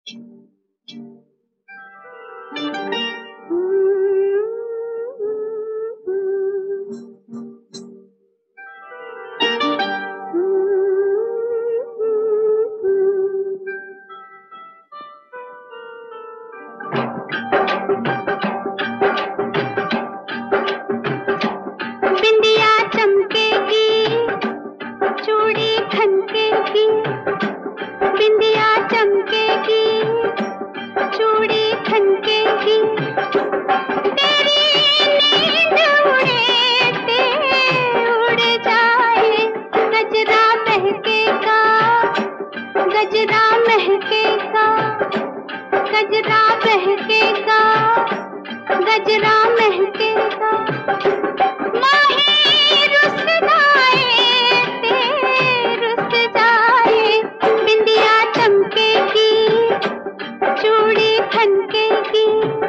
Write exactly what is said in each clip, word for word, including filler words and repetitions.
बिंदिया चमकेगी, चूड़ी खनकेगी, बिंदिया चमकेगी, चूड़ी खनकेगी, तेरी नींद उड़े ते उड़ जाए, गजरा महकेगा, गजरा महकेगा, गजरा महकेगा, गजरा महकेगा, माही रुस जाए ते रुस जाए, बिंदिया चमकेगी, चूड़ी खनकेगी।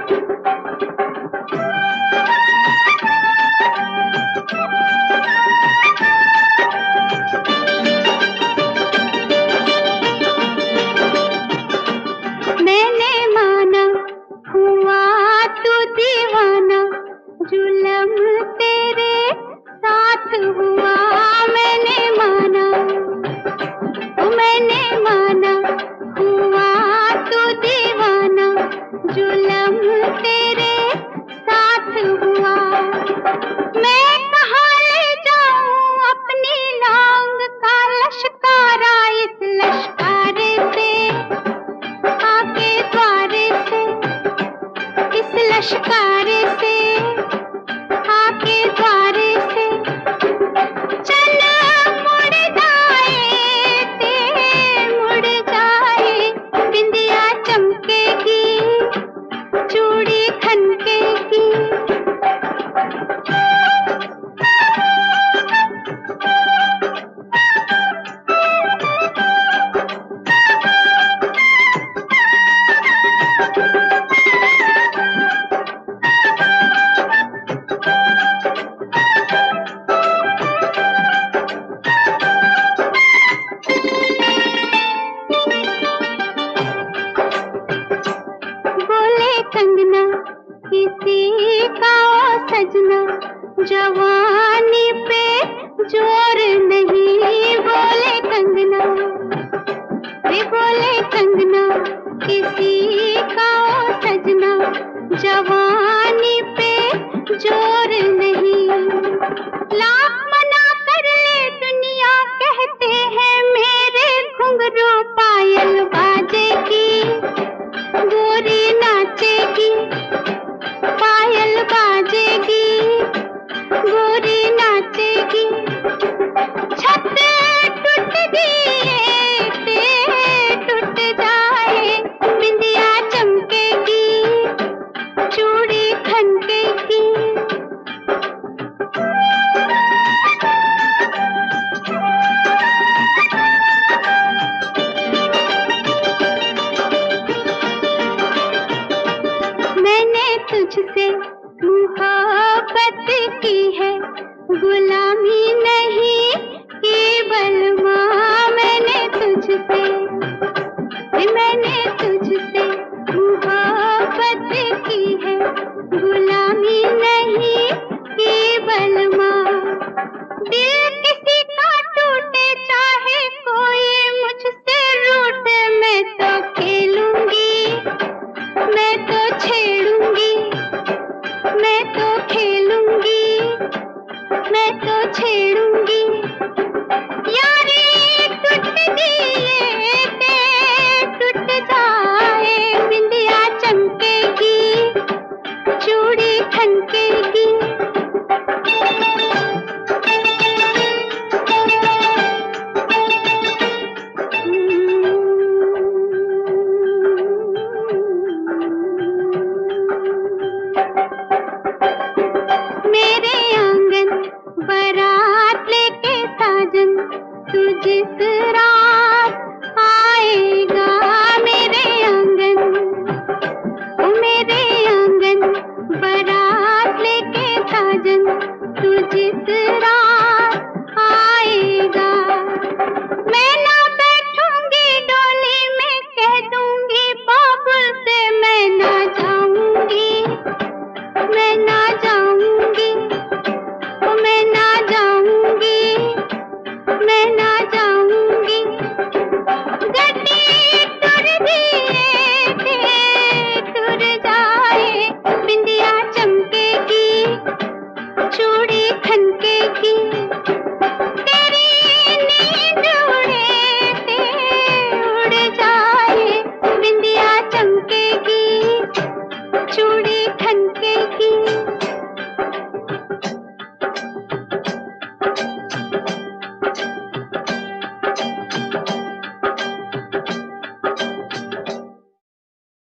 मैंने माना हुआ तू दीवाना, जुलम तेरे साथ हुआ, मैंने माना, ओ मैंने माना हुआ तू दीवाना, जुलम तेरे साथ हुआ। मैं कहाँ ले जाऊं अपनी लांग का लश्कारा, इस लश्कारे से आके द्वारे से, इस लश्कारे से आके द्वारे से, चल मुड़ जाए ते मुड़ जाए, बिंदिया चमकेगी, चूड़ी खनकेगी। बोले कंगना किसी का ओ सजना, जवानी पे जोर नहीं, बोले कंगना, वे बोले कंगना किसी का ओ सजना, जवानी पे जोर नहीं, लाख मना कर ले दुनिया कहते हैं मेरे घुंघरू पायल बाजेगी, गोरी नाचेगी, पायल बाजेगी, गोरी नाचेगी, छत टूट दिए ते टूट जाए, बिंदिया चमकेगी, चूड़ी खनकेगी। मैंने तुझसे मोहब्बत की है, गुलामी नहीं की बलमा, मैंने तुझसे, मैंने तुझसे मोहब्बत की है, गुलामी नहीं की बलमा, दिल किसी का टूटे चाहे कोई मुझसे रूठे, मैं तो खेलूंगी, मैं तो छेड़ूंगी, मैं तो खेलूंगी, मैं तो छेड़ूंगी, यारी टूट दिए ते टूट जा जाऊं